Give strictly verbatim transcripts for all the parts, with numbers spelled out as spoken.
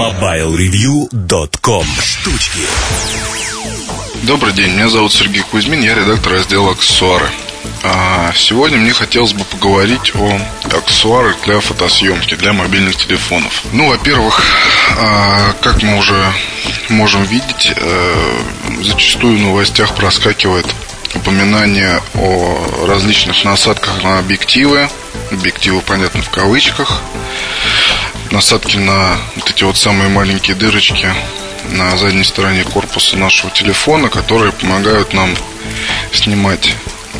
мобайл ревью точка ком. Штучки. Добрый день, меня зовут Сергей Кузьмин, я редактор раздела «Аксессуары». А сегодня мне хотелось бы поговорить о аксессуарах для фотосъемки, для мобильных телефонов. Ну, во-первых, как мы уже можем видеть, зачастую в новостях проскакивает упоминание о различных насадках на объективы. Объективы, понятно, в кавычках. Насадки на вот эти вот самые маленькие дырочки на задней стороне корпуса нашего телефона, которые помогают нам снимать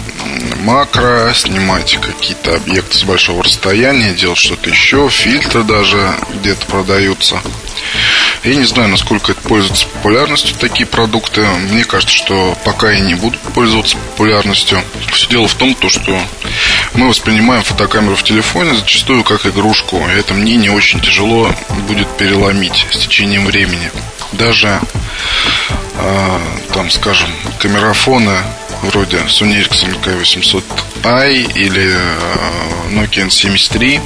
макро, снимать какие-то объекты с большого расстояния, делать что-то еще, фильтры даже где-то продаются. Я не знаю, насколько это пользуется популярностью, такие продукты. Мне кажется, что пока и не будут пользоваться популярностью. Все дело в том, то, что мы воспринимаем фотокамеру в телефоне зачастую как игрушку. И это мнение очень тяжело будет переломить с течением времени. Даже, э, там, скажем, камерафоны вроде Sony Ericsson кей восемьсот ай или Nokia эн семьдесят три,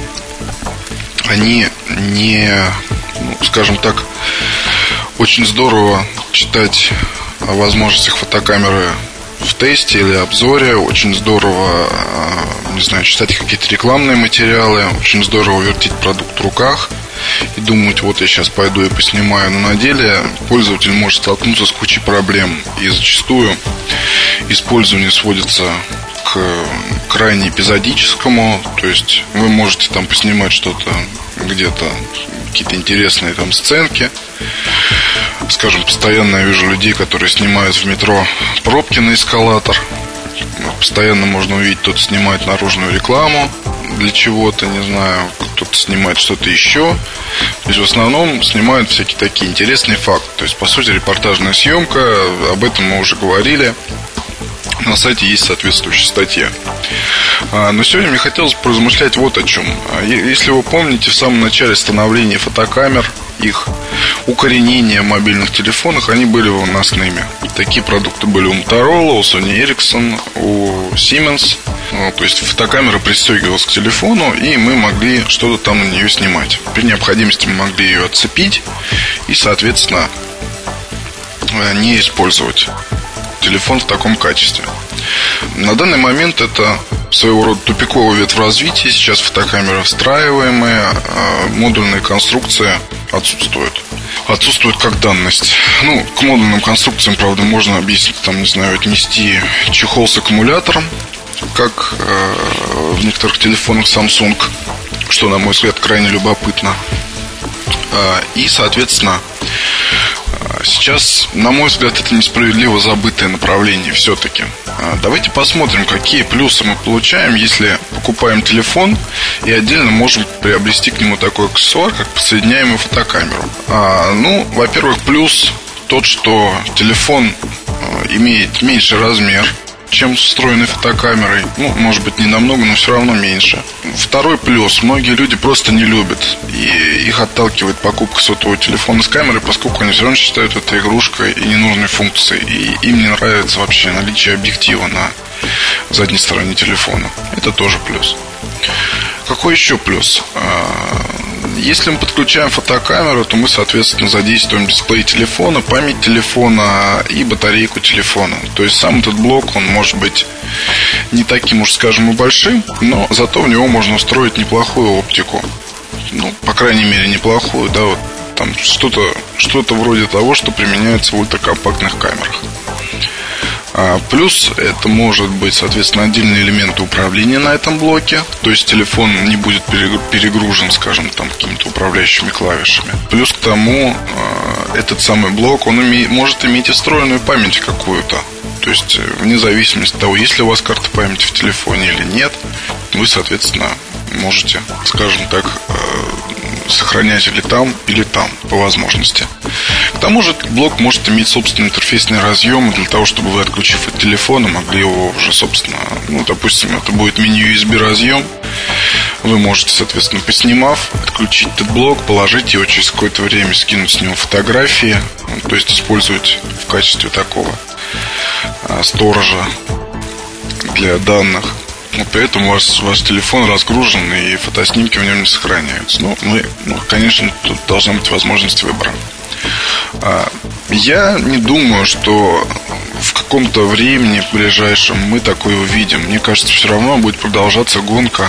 они не, ну, скажем так, очень здорово читать о возможностях фотокамеры в тесте или обзоре. Очень здорово, не знаю, читать какие-то рекламные материалы. Очень здорово вертеть продукт в руках и думать, вот я сейчас пойду и поснимаю. Но на деле пользователь может столкнуться с кучей проблем. И зачастую использование сводится к крайне эпизодическому. То есть вы можете там поснимать что-то где-то, какие-то интересные там сценки. Скажем, постоянно я вижу людей, которые снимают в метро пробки на эскалатор. Постоянно можно увидеть, кто-то снимает наружную рекламу для чего-то, не знаю, кто-то снимает что-то еще. То есть в основном снимают всякие такие интересные факты. То есть, по сути, репортажная съемка. Об этом мы уже говорили. На сайте есть соответствующая статья. Но сегодня мне хотелось поразмышлять вот о чем. Если вы помните, в самом начале становления фотокамер, их укоренения в мобильных телефонах, они были выносными. Такие продукты были у Motorola, у Sony Ericsson, у Siemens. То есть фотокамера пристегивалась к телефону, и мы могли что-то там на нее снимать. При необходимости мы могли ее отцепить и, соответственно, не использовать телефон в таком качестве. На данный момент это своего рода тупиковый ветвь развития. Сейчас фотокамеры встраиваемые, модульные конструкции отсутствуют. Отсутствуют как данность. Ну, к модульным конструкциям, правда, можно объяснить, там, не знаю, отнести чехол с аккумулятором, как э, в некоторых телефонах Samsung, что, на мой взгляд, крайне любопытно. э, И, соответственно, сейчас, на мой взгляд, это несправедливо забытое направление все-таки. Давайте посмотрим, какие плюсы мы получаем, если покупаем телефон и отдельно можем приобрести к нему такой аксессуар, как подсоединяемую фотокамеру. а, Ну, во-первых, плюс тот, что телефон имеет меньший размер, чем с встроенной фотокамерой. Ну, может быть, не намного, но все равно меньше. Второй плюс. Многие люди просто не любят, и их отталкивает покупка сотового телефона с камерой, поскольку они все равно считают это игрушкой и ненужной функцией. И им не нравится вообще наличие объектива на задней стороне телефона. Это тоже плюс. Какой еще плюс? Если мы подключаем фотокамеру, то мы, соответственно, задействуем дисплей телефона, память телефона и батарейку телефона. То есть сам этот блок, он может быть не таким уж, скажем, и большим, но зато в него можно устроить неплохую оптику. Ну, по крайней мере, неплохую, да, вот там что-то, что-то вроде того, что применяется в ультракомпактных камерах. А плюс это может быть, соответственно, отдельные элементы управления на этом блоке. То есть телефон не будет перегружен, скажем, там какими-то управляющими клавишами. Плюс к тому, этот самый блок, он име, может иметь и встроенную память какую-то. То есть вне зависимости от того, есть ли у вас карта памяти в телефоне или нет, вы, соответственно, можете, скажем так, сохранять или там, или там, по возможности. К тому же этот блок может иметь собственные интерфейсные разъемы для того, чтобы вы, отключив от телефона, могли его уже, собственно, ну, допустим, это будет мини-ю эс би разъем. Вы можете, соответственно, поснимав, отключить этот блок, положить его, через какое-то время скинуть с него фотографии, то есть использовать в качестве такого сторожа для данных. но при этом у вас ваш телефон разгружен и фотоснимки в нем не сохраняются. Ну, мы, ну, конечно, тут должна быть возможность выбора. Я не думаю, что в каком-то времени ближайшем мы такое увидим. Мне кажется, все равно будет продолжаться гонка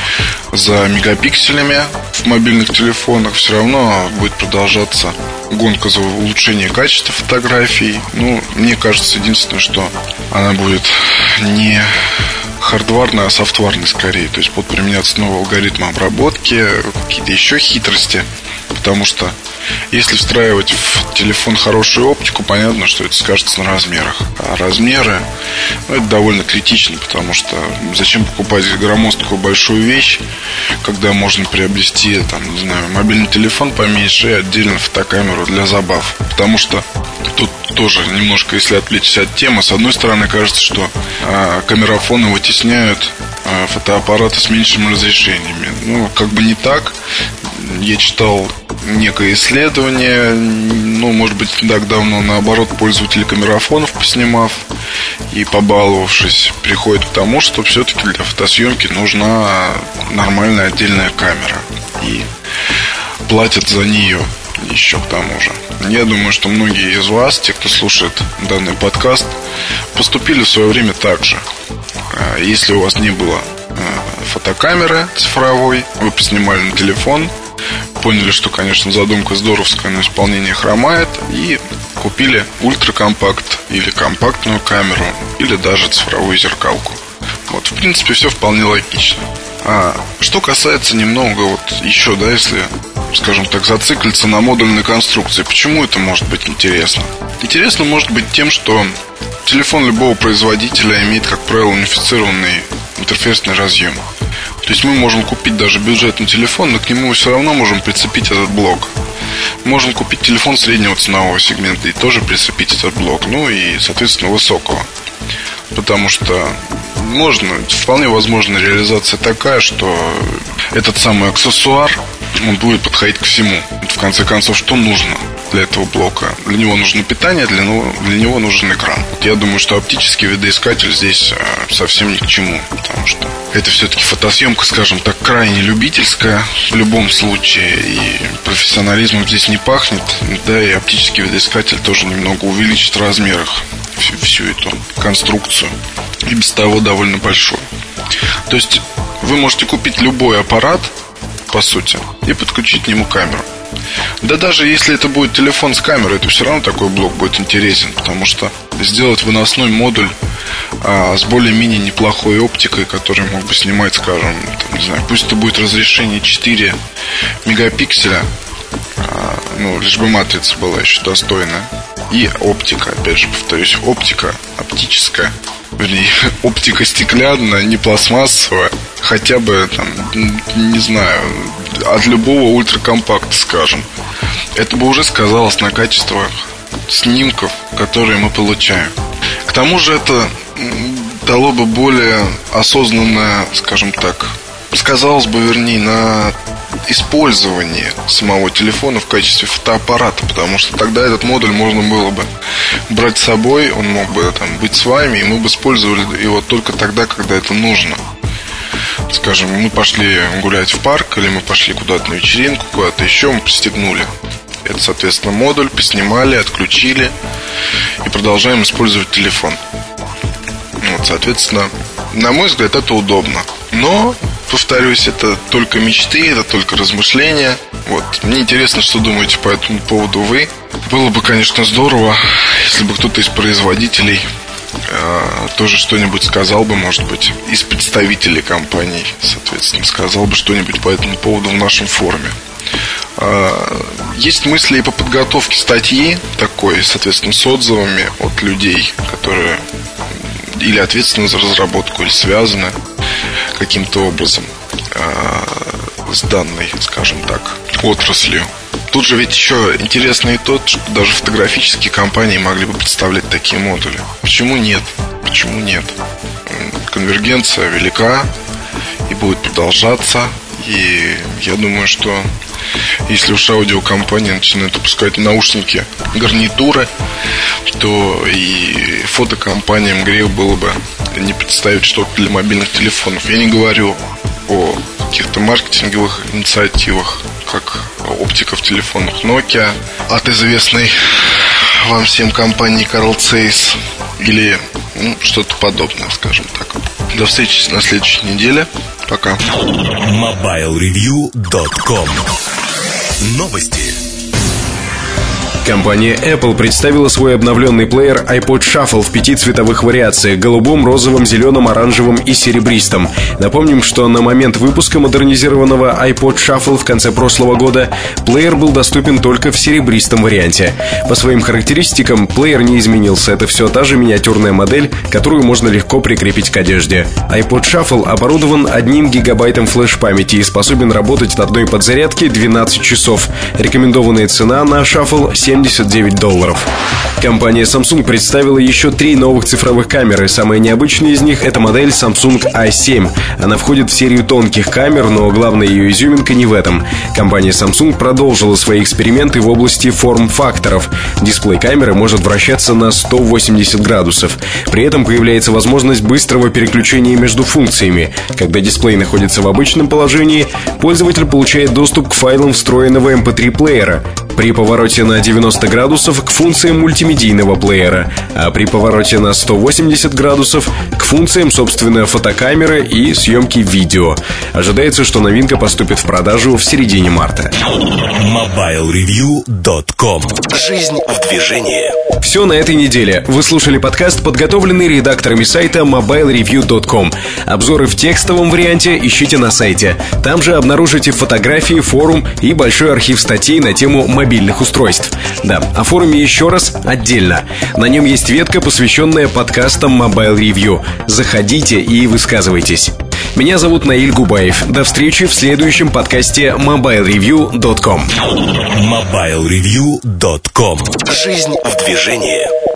за мегапикселями в мобильных телефонах. Все равно будет продолжаться гонка за улучшение качества фотографий. Ну, мне кажется, единственное, что она будет не хардварной, а софтварной скорее. То есть будут применяться новые алгоритмы обработки, какие-то еще хитрости. Потому что если встраивать в телефон хорошую оптику, понятно, что это скажется на размерах. А размеры, ну, это довольно критично, потому что зачем покупать громоздкую большую вещь, когда можно приобрести, там, не знаю, мобильный телефон поменьше и отдельно фотокамеру для забав. Потому что тут тоже немножко, если отвлечься от темы, с одной стороны, кажется, что а, камерафоны вытесняют а, фотоаппараты с меньшими разрешениями. Ну, как бы не так. Я читал некое исследование, ну, может быть, не так давно, наоборот, пользователи камерафонов, поснимав и побаловавшись, приходят к тому, что все-таки для фотосъемки нужна нормальная отдельная камера. И платят за нее еще к тому же. Я думаю, что многие из вас, те, кто слушает данный подкаст, поступили в свое время так же. Если у вас не было фотокамеры цифровой, вы поснимали на телефон, поняли, что, конечно, задумка здоровская, но исполнение хромает, и купили ультракомпакт или компактную камеру, или даже цифровую зеркалку. Вот, в принципе, все вполне логично. А что касается немного вот еще, да, если, скажем так, зациклиться на модульной конструкции, почему это может быть интересно? Интересно может быть тем, что телефон любого производителя имеет, как правило, унифицированный интерфейсный разъем. То есть мы можем купить даже бюджетный телефон, но к нему все равно можем прицепить этот блок. Можем купить телефон среднего ценового сегмента и тоже прицепить этот блок. Ну и, соответственно, высокого. Потому что можно, вполне возможна реализация такая, что этот самый аксессуар, он будет подходить ко всему. В конце концов, что нужно для этого блока? Для него нужно питание, для него, для него нужен экран. Вот я думаю, что оптический видоискатель здесь совсем ни к чему. Потому что это все-таки фотосъемка, скажем так, крайне любительская в любом случае. И профессионализмом здесь не пахнет. Да, и оптический видоискатель тоже немного увеличит в размерах всю, всю эту конструкцию. И без того довольно большой. То есть вы можете купить любой аппарат, по сути, и подключить к нему камеру. Да даже если это будет телефон с камерой, это все равно такой блок будет интересен. Потому что сделать выносной модуль а, с более-менее неплохой оптикой, который мог бы снимать, скажем, там, не знаю, пусть это будет разрешение четыре мегапикселя, а, ну, лишь бы матрица была еще достойная. И оптика, опять же повторюсь, оптика оптическая, вернее, оптика стеклянная, не пластмассовая. Хотя бы, там, не знаю, от любого ультракомпакта, скажем. Это бы уже сказалось на качествах снимков, которые мы получаем. К тому же это дало бы более осознанное, скажем так, сказалось бы, вернее, на использование самого телефона в качестве фотоаппарата, потому что тогда этот модуль можно было бы брать с собой, он мог бы там быть с вами, и мы бы использовали его только тогда, когда это нужно. Скажем, мы пошли гулять в парк, или мы пошли куда-то на вечеринку, куда-то еще, мы пристегнули это, соответственно, модуль, поснимали, отключили и продолжаем использовать телефон. Вот, соответственно, на мой взгляд, это удобно. Но, повторюсь, это только мечты, это только размышления. Вот. Мне интересно, что думаете по этому поводу вы. Было бы, конечно, здорово, если бы кто-то из производителей э, тоже что-нибудь сказал бы, может быть, из представителей компаний, соответственно, сказал бы что-нибудь по этому поводу в нашем форуме. э, Есть мысли и по подготовке статьи такой, соответственно, с отзывами от людей, которые или ответственны за разработку, или связаны каким-то образом э, с данной, скажем так, отраслью. Тут же ведь еще интересно и то, что даже фотографические компании могли бы представлять такие модули. Почему нет? Почему нет? Конвергенция велика и будет продолжаться. И я думаю, что если уж аудиокомпания начинает выпускать наушники, гарнитуры, то и фотокомпаниям грех было бы и не представить что-то для мобильных телефонов. Я не говорю о каких-то маркетинговых инициативах, как оптика в телефонах Nokia от известной вам всем компании Carl Zeiss или ну, что-то подобное, скажем так. До встречи на следующей неделе. Пока. мобайл ревью точка ком. Новости. Компания Apple представила свой обновленный плеер iPod Shuffle в пяти цветовых вариациях: голубом, розовом, зеленом, оранжевом и серебристом. Напомним, что на момент выпуска модернизированного iPod Shuffle в конце прошлого года плеер был доступен только в серебристом варианте. По своим характеристикам плеер не изменился. Это все та же миниатюрная модель, которую можно легко прикрепить к одежде. iPod Shuffle оборудован одним гигабайтом флеш-памяти и способен работать от одной подзарядки двенадцать часов. Рекомендованная цена на Shuffle — семьдесят девять долларов. Компания Samsung представила еще три новых цифровых камеры. Самая необычная из них — это модель Samsung а семь. Она входит в серию тонких камер, но главная ее изюминка не в этом. Компания Samsung продолжила свои эксперименты в области форм-факторов. Дисплей камеры может вращаться на сто восемьдесят градусов. При этом появляется возможность быстрого переключения между функциями. Когда дисплей находится в обычном положении, пользователь получает доступ к файлам встроенного эм пэ три плеера. При повороте на девяносто градусов к функциям мультимедийного плеера, а при повороте на сто восемьдесят градусов к функциям, собственно, фотокамеры и съемки видео. Ожидается, что новинка поступит в продажу в середине марта. мобайл ревью точка ком. Жизнь в движении. Все на этой неделе. Вы слушали подкаст, подготовленный редакторами сайта мобайл ревью точка ком. Обзоры в текстовом варианте ищите на сайте. Там же обнаружите фотографии, форум и большой архив статей на тему мобильных устройств. Да, о форуме еще раз отдельно. На нем есть ветка, посвященная подкастам Mobile Review. Заходите и высказывайтесь. Меня зовут Наиль Губаев. До встречи в следующем подкасте мобайл ревью точка ком. мобайл ревью точка ком. Жизнь в движении.